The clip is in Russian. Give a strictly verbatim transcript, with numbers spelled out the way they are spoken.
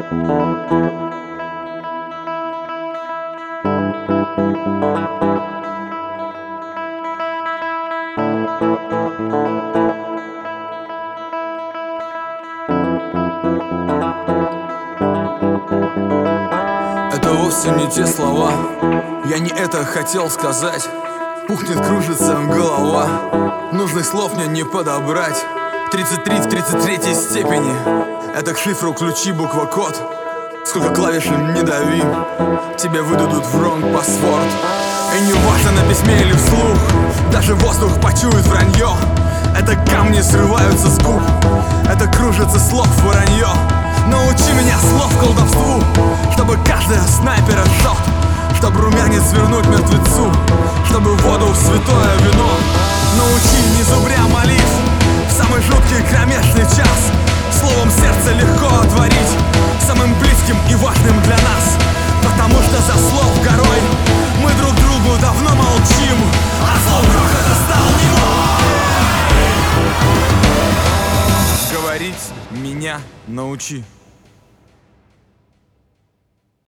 Это вовсе не те слова, я не это хотел сказать. Пухнет, кружится голова, нужных слов мне не подобрать. Тридцать три в тридцать третьей степени, это к шифру ключи, буква, код. Сколько клавиш им не дави, тебе выдадут в ронг паспорт. И не важно, на письме или вслух, даже воздух почует вранье. Это камни срываются с губ, это кружится слов воронье. Научи меня слов колдовству, чтобы каждая снайпера шот, чтобы румянец вернуть мертвецу, чтобы воду в святое вино. Научи, не зубря молив, в самый жуткий кромешный час словом сердце легко отворить, самым близким и важным для нас. Потому что за слов горой мы друг другу давно молчим, а слов грохота стал немой. Говорить меня научи.